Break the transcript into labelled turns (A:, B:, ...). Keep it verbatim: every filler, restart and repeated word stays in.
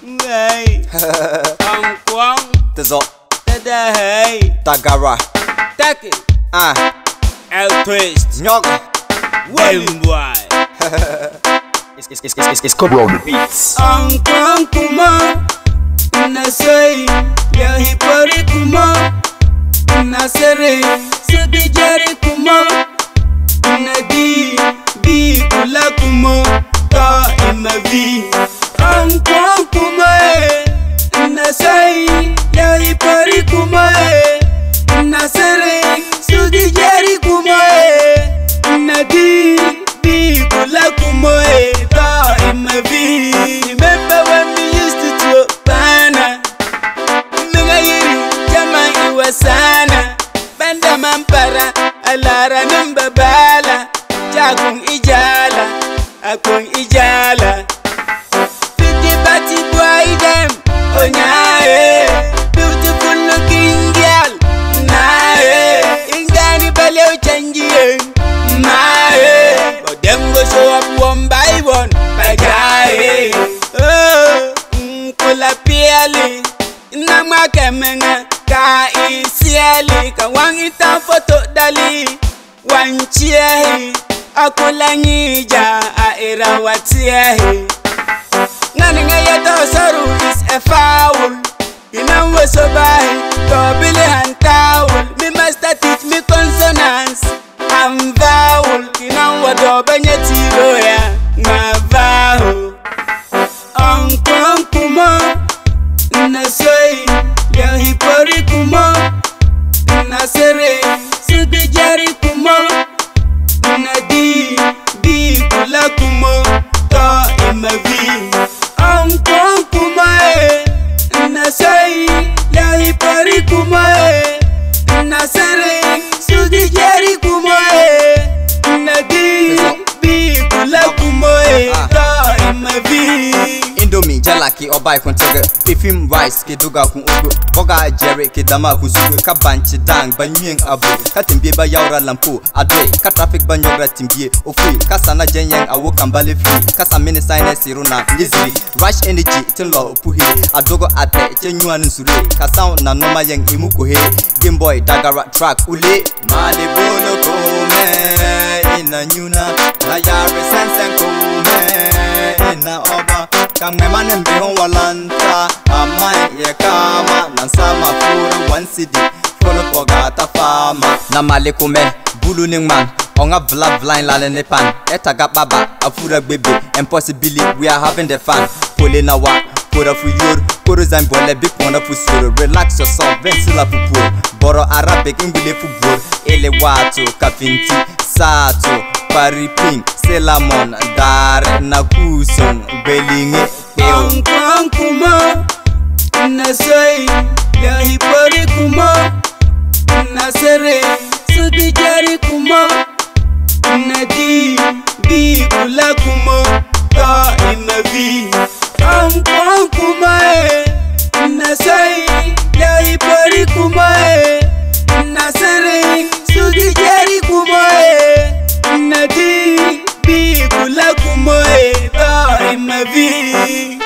A: Hey, Kwang Kwang,
B: Tezo,
A: Tada hey,
B: Tagara,
A: Taki,
B: ah,
A: L Twist,
B: Nyoga.
A: William Boy.
B: It's it's it's it's it's Cobra on the beats.
A: Ang Kwang Kuma, Nasay, Ya Hipari Kuma, Nasere, Sudijari Kuma, Nadi, Bi Kula Kuma, Ta Imavi. Ang Kwang Kuma, Nasay, Ya Hipari Kuma, Nasere, Sudijari Kuma, Nadi, Bi Kula Kuma, Ta Imavi. Remember when we used to throw banana? Mingayiri, Jama Iwasana, Banda Mampara, Alara Numbabala, Jakung Ijala, Akung Ijala. Fifty party boy them, oh nyae, beautiful looking girl, nae, Ingani Baleo Changi, mae, but them go show up one by one, by guy, oh, Kula Piali, Nama Kamenga, Ka Isiali, Ka Wangita photo dali, Wanchie, Akula Nija, Aira Watie. Naninga yato soru is a foul. Inamwe so by Dobili and towel. Me master teach me consonants and vowel. Inamwa dobanye tiro ya ma vowel. Ankwan kuma Nasoi ya hipari kuma Nasere Sudijari kuma Nadi Bi Kula kuma Ta Imavi. Ankwan kumae, Nasai, ya hipari kumae, Nasere, Sudijari kumae, Nadi, Bi Kula kumae, Ta Imavi.
B: Indomie, Jalaki, Obai Kontega, Pifim Rice, Kiduga Kun Ugo, Boga Jerry, Kidama Kusugo, Kabanchi Dang, Banying Abu, Katimbiba Yaura Lampu, Adre, Katrafik Banyogra Timbie, Ofui, Kasana Jenyang, Awokambali Free, Kasa Mini Sine Siruna, Lizzy, Rush Energy, Tinlo, Puhi, Adogo Ate, Chenuan Suri, Kasound Nanoma Yang Imukuhe, Game Boy, Dagara Track, Ule, Malibuno Kome, Ina Nuna, Nayari Sensen Kome, Ina Oba. Kame manem bihon walanta amai ye kama nansama fura one city follow pogata fama na malekume bulu ning man onga vla blind la nepan etaga baba afura bebe impossibly we are having the fun pole na wa pora fu yor poro zan bole big pona fu suru relax yourself vensila fu pur boro arabic ingule fu bur ele watu kafinti sato pariping selamon dar na kusong belinge
A: Ankwan kuma Nasoi ya hipari kuma Nasere Sudijari kuma Nadi Bi Kula kuma Ta Imavi. Ankwan kuma Nasoi ya hipari kuma Nasere Sudijari kuma Nadi Bi Kula kuma Ta Imavi.